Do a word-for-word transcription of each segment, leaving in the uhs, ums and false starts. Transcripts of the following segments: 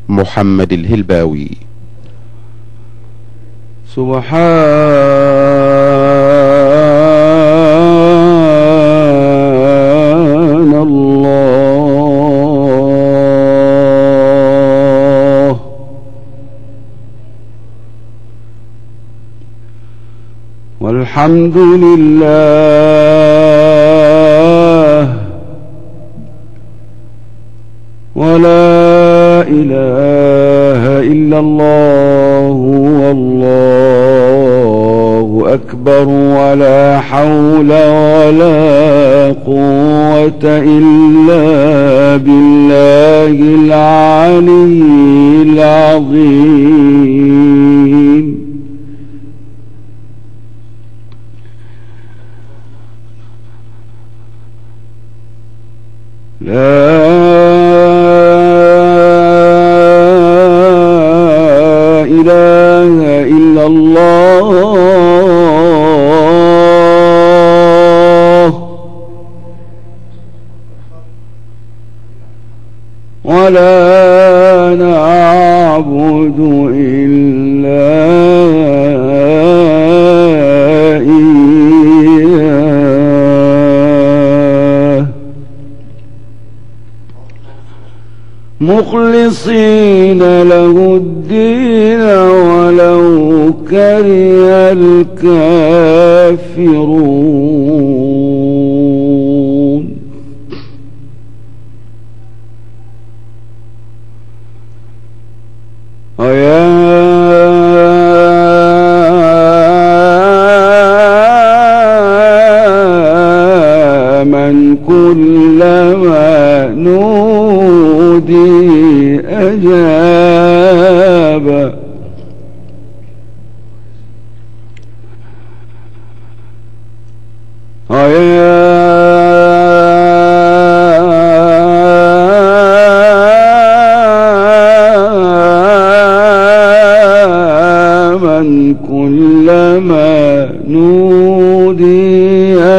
محمد الهلباوي. سبحان الله والحمد لله ولا إله إلا الله والله أكبر ولا حول ولا قوة إلا بالله العلي العظيم. لا إله إلا الله ولا نعبد إلا إياه مخلصين له الدين ولو كره الكافرون. ويا من كلما نودي أجاب ويا من كلما نودي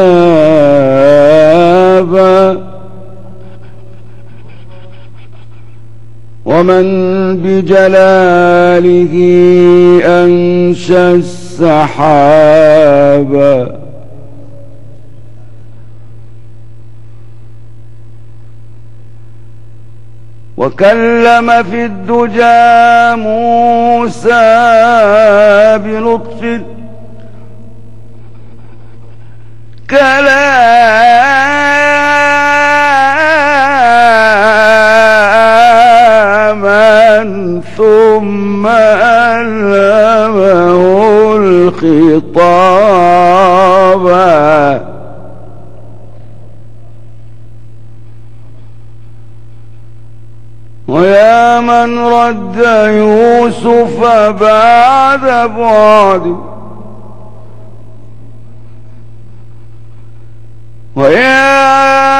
أجاب ومن بجلاله أنشأ السحاب وكلم في الدجى موسى بلطف كلاما ثم ألهمه الخطاب ويا من رد يوسف بعد بعد ويا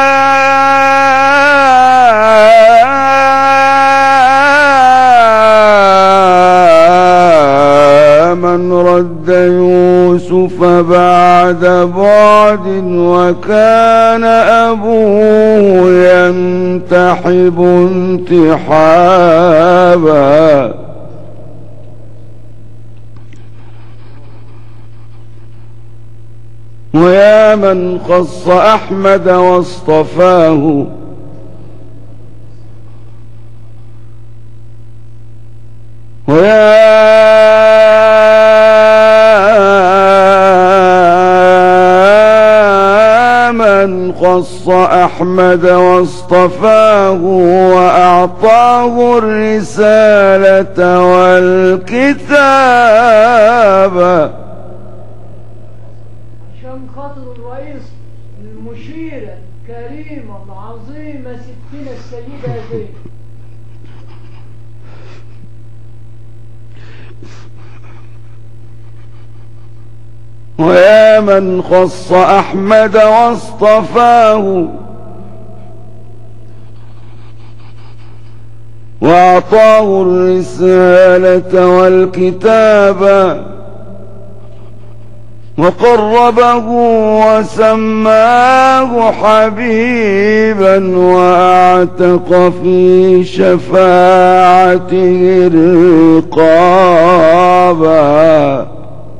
من رد يوسف بعد بعد وكان أبوه ينتحب انتحابا ويا من خص أحمد واصطفاه ويا من خص أحمد واصطفاه وأعطاه الرسالة والكتاب عشان خاطر الرئيس المشيرة الكريمة العظيمة ستنا السيدة زينب ويا من خص أحمد واصطفاه وأعطاه الرسالة والكتاب وقربه وسماه حبيبا وأعتق في شفاعته شفاعته الرقابا.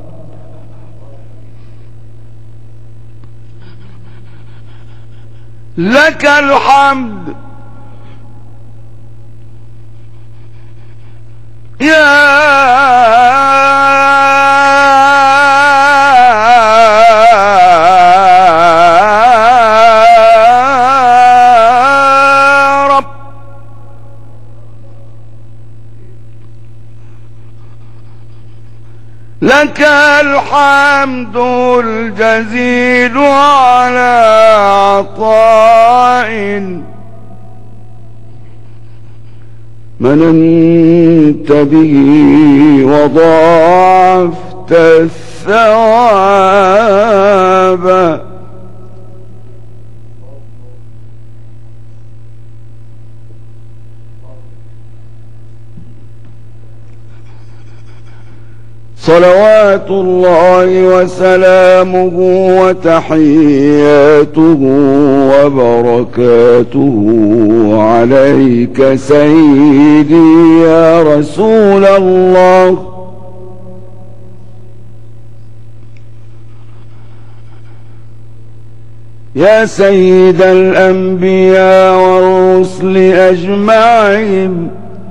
لك الحمد يا رب، لك الحمد الجزيل على عطاء مننت به وضاعفت الثواب. صلوات الله وسلامه وتحياته وبركاته عليك سيدي يا رسول الله، يا سيد الأنبياء والرسل أجمعين،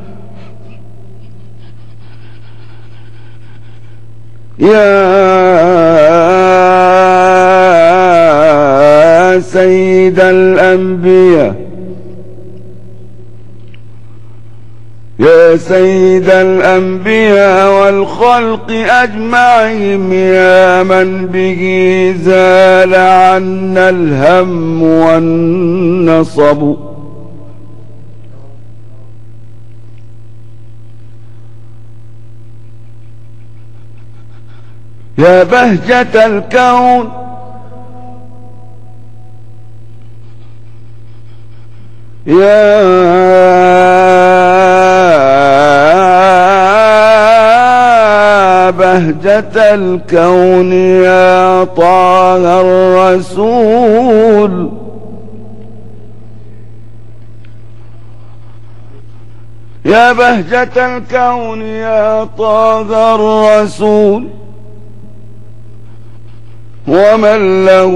يا سيد الأنبياء، يا سيد الأنبياء والخلق أجمعين، يا من به زال عنا الهم والنصب، يا بهجة الكون، يا بهجة الكون، يا طه الرسول، يا بهجة الكون، يا طه الرسول، ومن له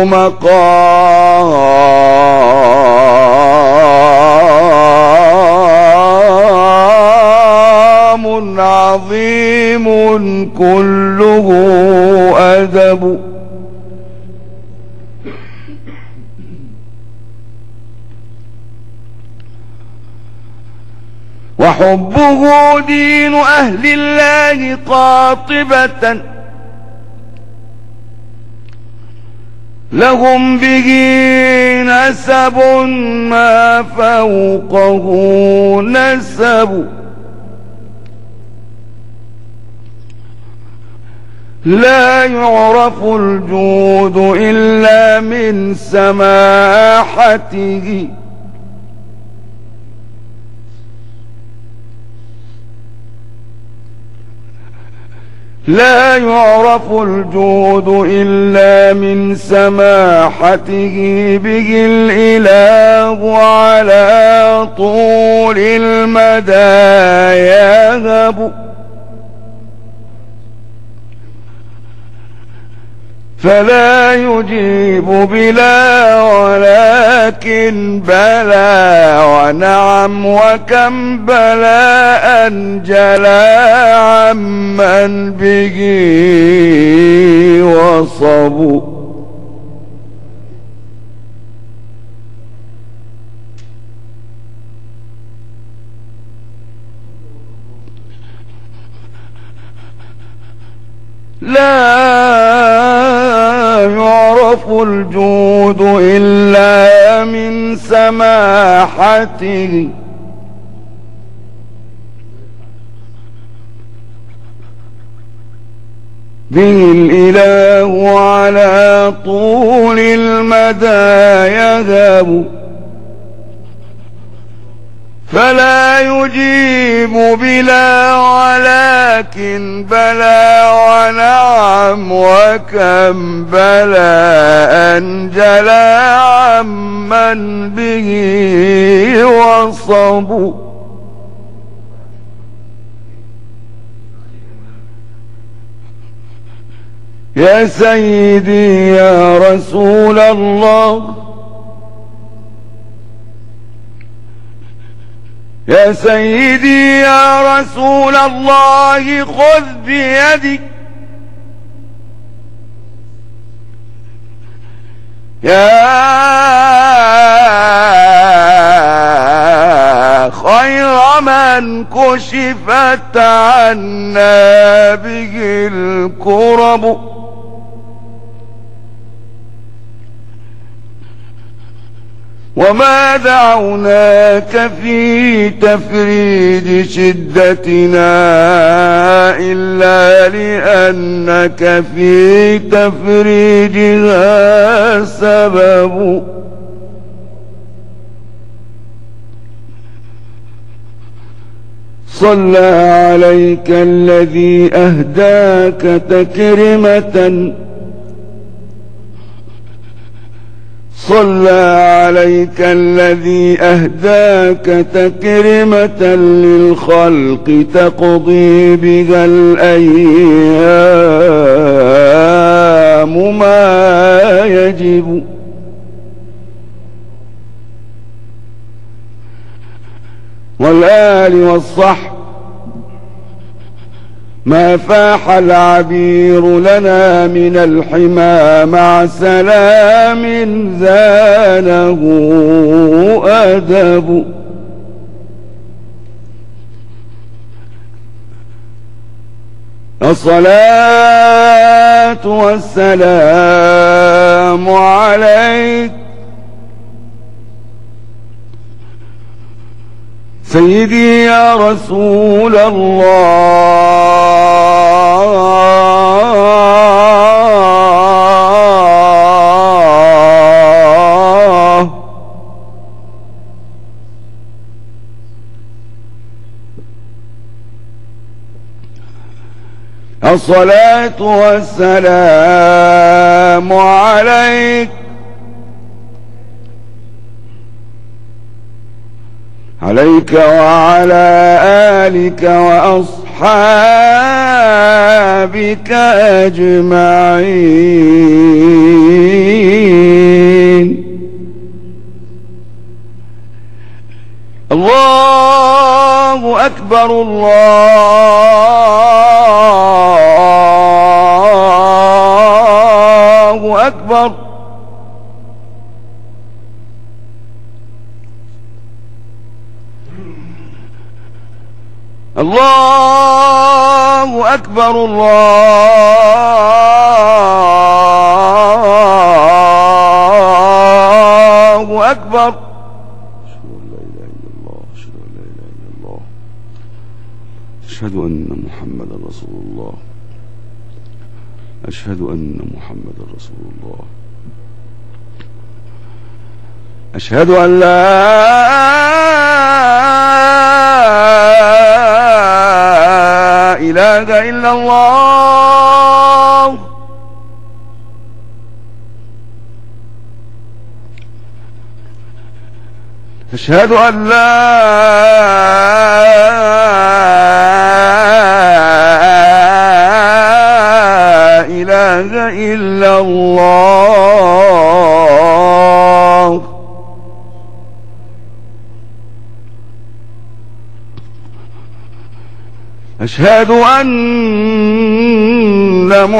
مقام عظيم كله أدب. وحبه دين أهل الله قاطبة، لهم به نسب ما فوقه نسب، لا يعرف الجود إلا من سماحته، لا يعرف الجود إلا من سماحته، به الإله على طول المدى يهب، فلا يجيب بلا ولكن بلى ونعم، وكم بلى أنجلى عمن به وصبوا. لا يعرف الجود إلا من سماحته، به الإله على طول المدى يذهب، فلا يجيب بلا ولكن بلى ونعم، وكم بلى أنجلى عمن به وصبوا. يا سيدي يا رسول الله، يا سيدي يا رسول الله خذ بيدي، يا خير من كشفت عنا به الكرب، وما دعوناك في تفريج شدتنا إلا لأنك في تفريجها سبب. صلى عليك الذي أهداك تكرمة، صلى عليك الذي أهداك تكرمة للخلق تقضي بها الأيام ما يجب. والآل والصحب ما فاح العبير لنا من الحمى مع سلام زانه أدب. الصلاة والسلام عليك سيدي يا رسول الله. الصلاة والسلام عليك عليك وعلى آلك وأصحابك أجمعين. الله أكبر، الله أكبر. الله أكبر، الله أكبر. أشهد أن لا إله إلا الله، أشهد أن لا إله إلا الله، أشهد أن محمدا رسول الله، أشهد أن محمدا رسول الله، أشهد أن لا إله إلا الله، أشهد أن لا إله إلا الله، أشهد أن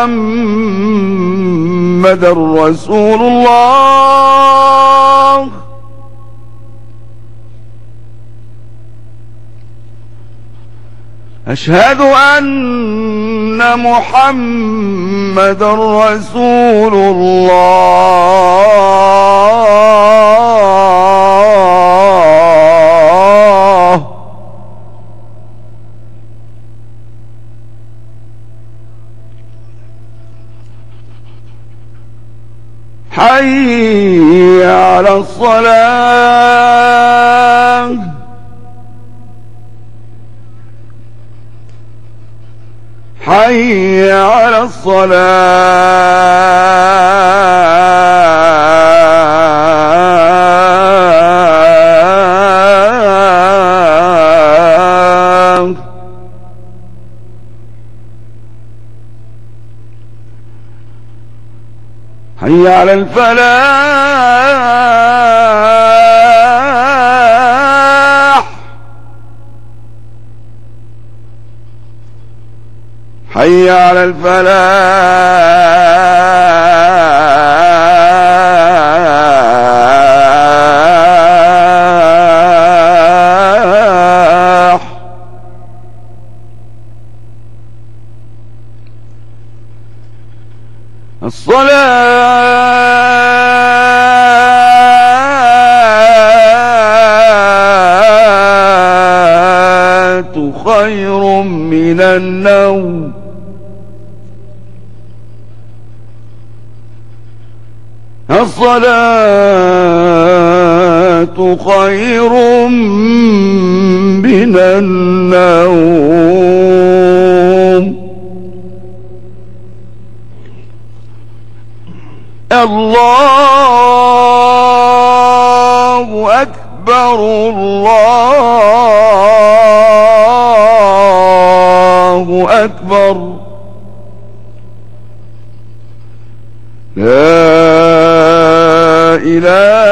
محمدا رسول الله، أشهد أن محمدا رسول الله. حي على الصلاة، حي على الصلاة. حي على الفلاح حي على الفلاح. الصلاة خير من النوم. الصلاة خير من النوم. الله أكبر الله أكبر. لا إله